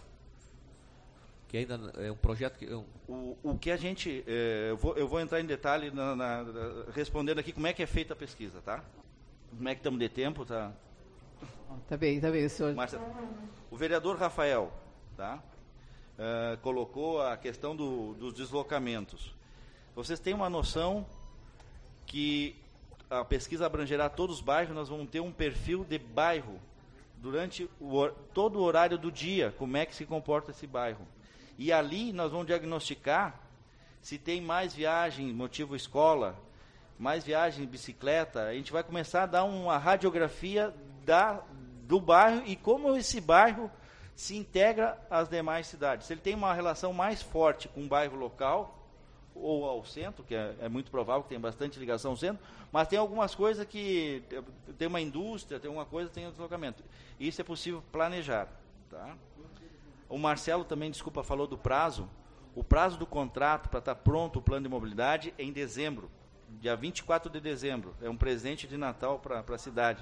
Que ainda é um projeto que... É um... O, o que a gente... É, eu, vou, eu vou entrar em detalhe na, na, respondendo aqui como é que é feita a pesquisa, tá? Como é que estamos de tempo, tá? Tá bem, tá bem, senhor. Mas, o vereador Rafael, tá? Uh, colocou a questão do, dos deslocamentos. Vocês têm uma noção que a pesquisa abrangerá todos os bairros, nós vamos ter um perfil de bairro durante o, todo o horário do dia, como é que se comporta esse bairro. E ali nós vamos diagnosticar se tem mais viagem, motivo escola, mais viagem bicicleta. A gente vai começar a dar uma radiografia da, do bairro e como esse bairro se integra às demais cidades. Se ele tem uma relação mais forte com o bairro local ou ao centro, que é, é muito provável que tenha bastante ligação ao centro, mas tem algumas coisas que tem uma indústria, tem uma coisa, tem um deslocamento. Isso é possível planejar. Tá? O Marcelo também, desculpa, falou do prazo. O prazo do contrato para estar pronto o plano de mobilidade é em dezembro, dia vinte e quatro de dezembro. É um presente de Natal para a cidade.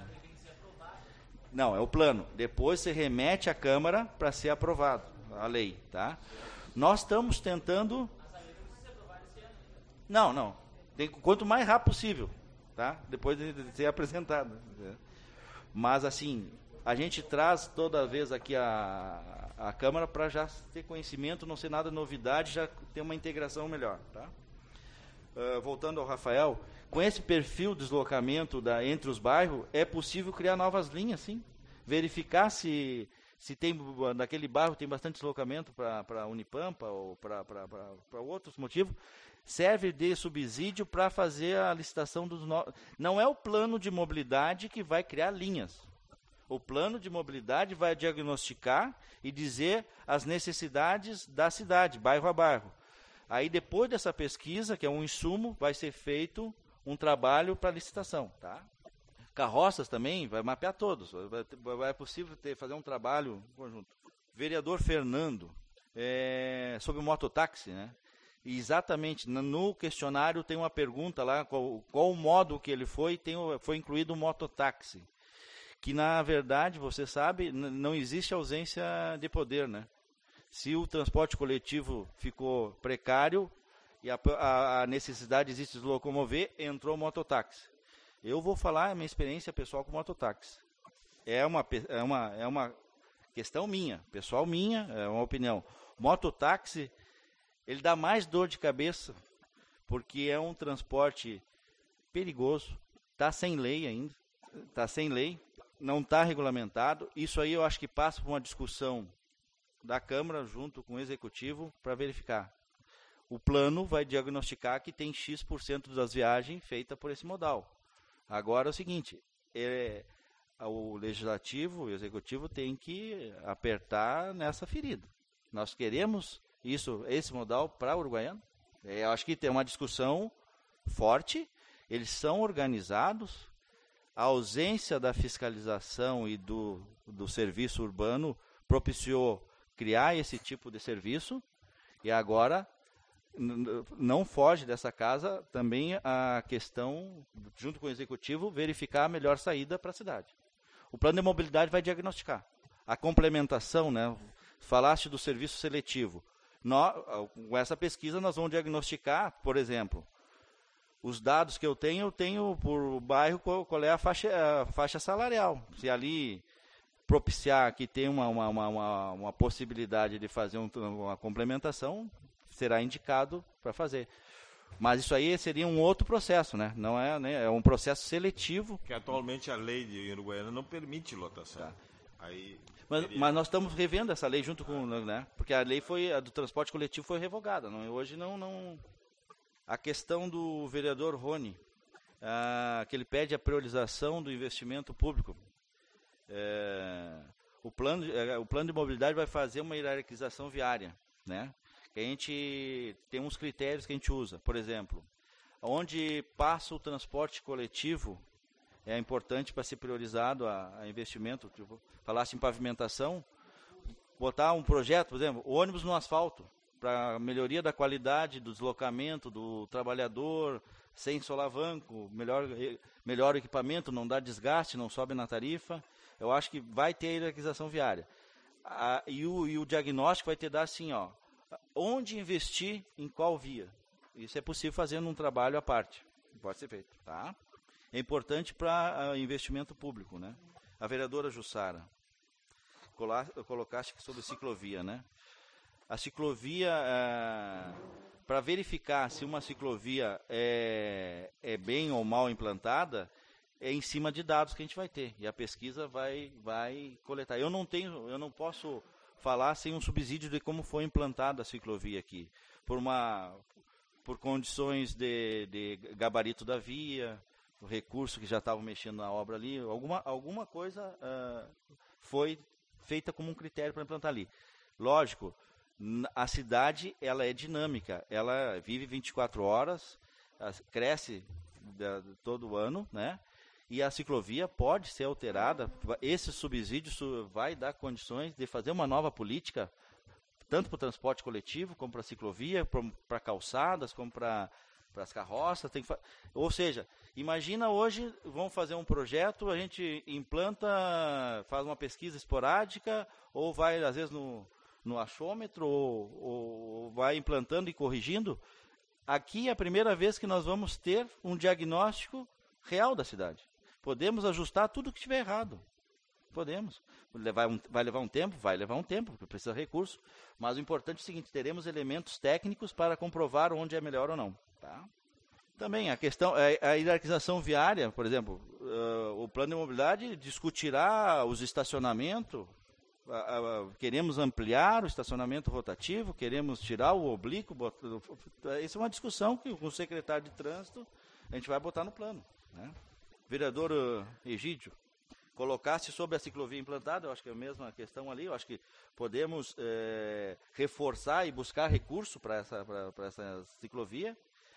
Não, é o plano. Depois você remete à Câmara para ser aprovado a lei. Tá? Nós estamos tentando... Não, não. Tem, quanto mais rápido possível, tá? Depois de, de ser apresentado. Mas, assim, a gente traz toda vez aqui a, a Câmara para já ter conhecimento, não ser nada novidade, já ter uma integração melhor, tá? Uh, voltando ao Rafael, com esse perfil de deslocamento da, entre os bairros, é possível criar novas linhas, sim. Verificar se, se tem, naquele bairro tem bastante deslocamento para a Unipampa ou para outros motivos. Serve de subsídio para fazer a licitação dos novos. Não é o plano de mobilidade que vai criar linhas. O plano de mobilidade vai diagnosticar e dizer as necessidades da cidade, bairro a bairro. Aí, depois dessa pesquisa, que é um insumo, vai ser feito um trabalho para licitação. Tá? Carroças também, vai mapear todos. Vai, vai é possível ter, fazer um trabalho conjunto. Vereador Fernando, é, sobre o mototáxi, né? E exatamente, no questionário tem uma pergunta lá, qual, qual o modo que ele foi, tem, foi incluído o mototáxi. Que, na verdade, você sabe, não existe ausência de poder, né? Se o transporte coletivo ficou precário e a, a, a necessidade existe de se locomover, entrou o mototáxi. Eu vou falar a minha experiência pessoal com o mototáxi. É uma, é, uma, é uma questão minha, pessoal minha, é uma opinião. Mototáxi, ele dá mais dor de cabeça, porque é um transporte perigoso, está sem lei ainda, está sem lei, não está regulamentado. Isso aí eu acho que passa por uma discussão da Câmara junto com o Executivo para verificar. O plano vai diagnosticar que tem X% das viagens feitas por esse modal. Agora é o seguinte, é, o Legislativo, o Executivo tem que apertar nessa ferida. Nós queremos isso, esse modal para o Uruguaiano. É, eu acho que tem uma discussão forte, eles são organizados, a ausência da fiscalização e do, do serviço urbano propiciou criar esse tipo de serviço, e agora não foge dessa casa também a questão, junto com o Executivo, verificar a melhor saída para a cidade. O plano de mobilidade vai diagnosticar. A complementação, né? Falaste do serviço seletivo. Nós, com essa pesquisa nós vamos diagnosticar, por exemplo, os dados que eu tenho, eu tenho por bairro qual, qual é a faixa, a faixa salarial. Se ali propiciar que tem uma, uma, uma, uma possibilidade de fazer um, uma complementação, será indicado para fazer. Mas isso aí seria um outro processo, né? Não é, né? É um processo seletivo. Que atualmente a lei de Uruguaiana não permite lotação. Tá. Aí mas, teria... mas nós estamos revendo essa lei junto com, né? Porque a lei foi a do transporte coletivo foi revogada, não? Hoje não, não. A questão do vereador Rony, ah, que ele pede a priorização do investimento público. É, o plano, o plano de mobilidade vai fazer uma hierarquização viária, né? Que a gente tem uns critérios que a gente usa. Por exemplo, onde passa o transporte coletivo é importante para ser priorizado a, a investimento. Tipo, falasse em pavimentação, botar um projeto, por exemplo, ônibus no asfalto, para melhoria da qualidade do deslocamento do trabalhador, sem solavanco, melhor, melhor equipamento, não dá desgaste, não sobe na tarifa. Eu acho que vai ter a hierarquização viária. A, e, o, e o diagnóstico vai ter dar assim, ó, onde investir em qual via. Isso é possível fazer num trabalho à parte. Pode ser feito, tá? É importante para investimento público, né? A vereadora Jussara, colocaste sobre ciclovia, né? A ciclovia, é, para verificar se uma ciclovia é, é bem ou mal implantada, é em cima de dados que a gente vai ter. E a pesquisa vai, vai coletar. Eu não tenho, eu não posso falar sem um subsídio de como foi implantada a ciclovia aqui. Por, uma, por condições de, de gabarito da via, o recurso que já estavam mexendo na obra ali, alguma, alguma coisa uh, foi feita como um critério para implantar ali. Lógico, a cidade ela é dinâmica, ela vive vinte e quatro horas, cresce todo ano, né? E a ciclovia pode ser alterada. Esse subsídio vai dar condições de fazer uma nova política, tanto para o transporte coletivo, como para a ciclovia, para calçadas, como para as carroças. Tem que fa... Ou seja, imagina hoje, vamos fazer um projeto, a gente implanta, faz uma pesquisa esporádica, ou vai, às vezes, no, no achômetro, ou, ou vai implantando e corrigindo. Aqui é a primeira vez que nós vamos ter um diagnóstico real da cidade. Podemos ajustar tudo que estiver errado. Podemos. Levar um, vai levar um tempo? Vai levar um tempo, porque precisa de recurso. Mas o importante é o seguinte, teremos elementos técnicos para comprovar onde é melhor ou não. Tá? Também a questão, a, a hierarquização viária, por exemplo, uh, o plano de mobilidade discutirá os estacionamentos, uh, uh, queremos ampliar o estacionamento rotativo, queremos tirar o oblíquo. Botar, uh, essa é uma discussão que com o secretário de trânsito a gente vai botar no plano, né? Vereador uh, Egídio, colocasse sobre a ciclovia implantada, eu acho que é a mesma questão ali, eu acho que podemos é, reforçar e buscar recurso para essa, essa ciclovia,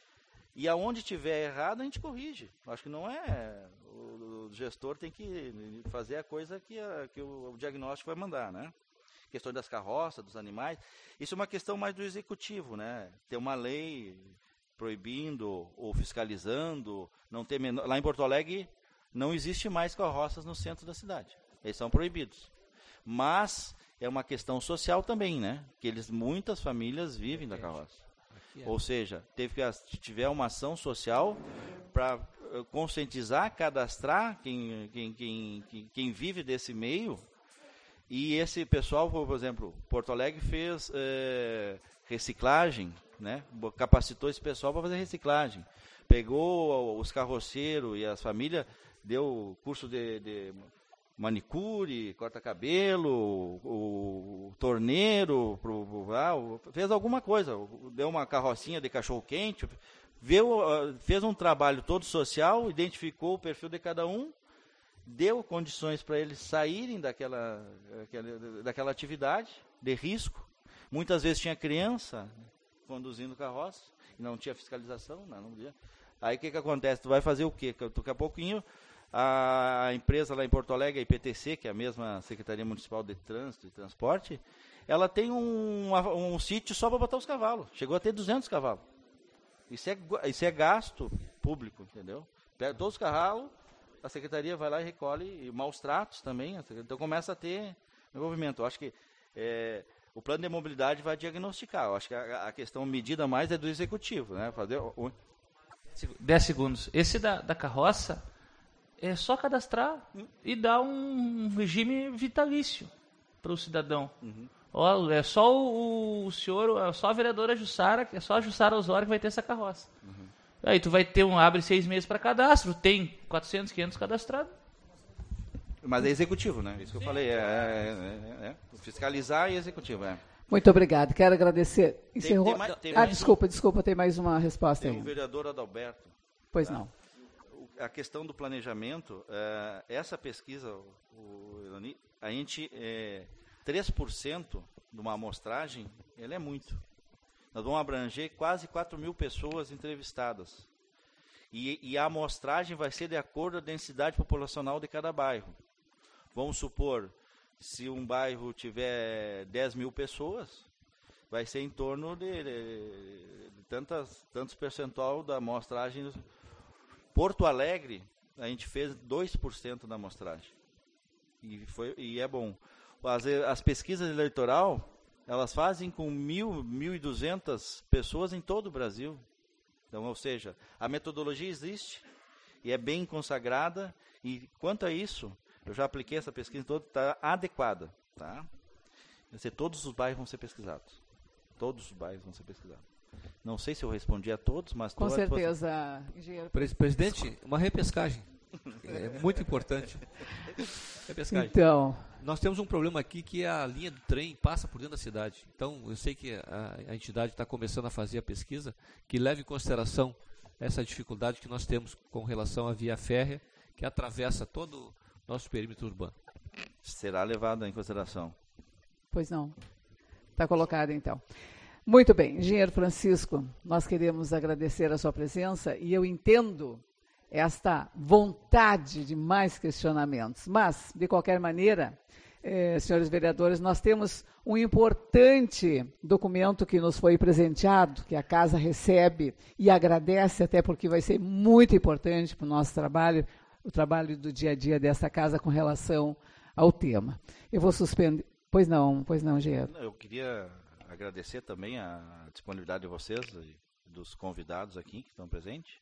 e aonde tiver errado a gente corrige. Eu acho que não é, o, o gestor tem que fazer a coisa que, a, que o, o diagnóstico vai mandar, né? Questão das carroças, dos animais, isso é uma questão mais do executivo, né? Ter uma lei proibindo ou fiscalizando, não ter menor... Lá em Porto Alegre não existe mais carroças no centro da cidade. Eles são proibidos. Mas é uma questão social também, né? Que eles, muitas famílias vivem da carroça. Ou seja, teve que tiver uma ação social para conscientizar, cadastrar quem, quem, quem, quem, quem vive desse meio. E esse pessoal, por exemplo, Porto Alegre fez é, reciclagem, né? Capacitou esse pessoal para fazer reciclagem. Pegou os carroceiros e as famílias, deu curso de, de manicure, corta-cabelo, o, o torneiro, pro, ah, fez alguma coisa, deu uma carrocinha de cachorro-quente, fez um trabalho todo social, identificou o perfil de cada um, deu condições para eles saírem daquela, daquela, daquela atividade de risco. Muitas vezes tinha criança conduzindo carroça, e não tinha fiscalização, não, não podia. Aí o que, que acontece? Tu vai fazer o quê? Daqui a pouquinho, a empresa lá em Porto Alegre, a I P T C, que é a mesma Secretaria Municipal de Trânsito e Transporte, ela tem um, um, um sítio só para botar os cavalos. Chegou a ter duzentos cavalos. Isso é, isso é gasto público, entendeu? Pega todos os cavalos, a Secretaria vai lá e recolhe, e maus tratos também, então começa a ter envolvimento. Eu acho que é, o plano de mobilidade vai diagnosticar. Eu acho que a, a questão medida mais é do executivo, né? Fazer o... dez segundos. Esse da, da carroça é só cadastrar hum. e dar um regime vitalício para o cidadão. Uhum. Ó, é só o, o senhor, é só a vereadora Jussara, é só a Jussara Osório que vai ter essa carroça. Uhum. Aí tu vai ter um, abre seis meses para cadastro, tem quatrocentos, quinhentos cadastrados. Mas é executivo, né? Isso que eu falei, é, é, é, é fiscalizar e executivo, é. Muito obrigado, quero agradecer. Encerrou... Tem, tem mais, tem ah, mais desculpa, um... desculpa, tem mais uma resposta tem aí. Tem o vereador Adalberto. Pois tá? não. A questão do planejamento, é, essa pesquisa, o, Elani, a gente, é, três por cento de uma amostragem, ele é muito. Nós vamos abranger quase quatro mil pessoas entrevistadas. E, e a amostragem vai ser de acordo com a densidade populacional de cada bairro. Vamos supor, se um bairro tiver dez mil pessoas, vai ser em torno de, de, de tantas, tantos percentual da amostragem. Porto Alegre, a gente fez dois por cento da amostragem. E, foi, e é bom. As, as pesquisas eleitoral, elas fazem com mil, mil e duzentas pessoas em todo o Brasil. Então, ou seja, a metodologia existe e é bem consagrada. E quanto a isso, eu já apliquei essa pesquisa toda, está adequada. Tá? Quer dizer, todos os bairros vão ser pesquisados. Todos os bairros vão ser pesquisados. Não sei se eu respondi a todos, mas... Com certeza, engenheiro. Presidente, uma repescagem. É muito importante. Repescagem. Então... Nós temos um problema aqui que a linha do trem passa por dentro da cidade. Então, eu sei que a, a entidade está começando a fazer a pesquisa que leve em consideração essa dificuldade que nós temos com relação à via férrea que atravessa todo o nosso perímetro urbano. Será levado em consideração. Pois não. Está colocado, então. Muito bem, engenheiro Francisco, nós queremos agradecer a sua presença e eu entendo esta vontade de mais questionamentos. Mas, de qualquer maneira, eh, senhores vereadores, nós temos um importante documento que nos foi presenteado, que a Casa recebe e agradece, até porque vai ser muito importante para o nosso trabalho, o trabalho do dia a dia dessa Casa com relação ao tema. Eu vou suspender... Pois não, pois não, engenheiro. Eu queria... agradecer também a disponibilidade de vocês e dos convidados aqui que estão presentes.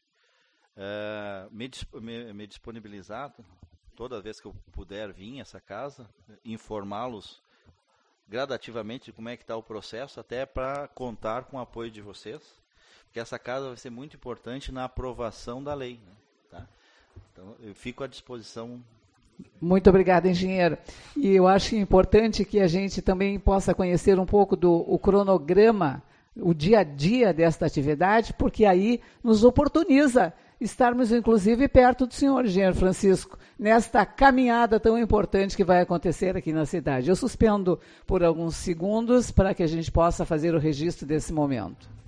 Uh, me, me, me disponibilizar toda vez que eu puder vir a essa casa, informá-los gradativamente de como é que está o processo, até para contar com o apoio de vocês, porque essa casa vai ser muito importante na aprovação da lei. Né? Tá? Então, eu fico à disposição. Muito obrigada, engenheiro. E eu acho importante que a gente também possa conhecer um pouco do o cronograma, o dia a dia desta atividade, porque aí nos oportuniza estarmos, inclusive, perto do senhor engenheiro Francisco, nesta caminhada tão importante que vai acontecer aqui na cidade. Eu suspendo por alguns segundos para que a gente possa fazer o registro desse momento.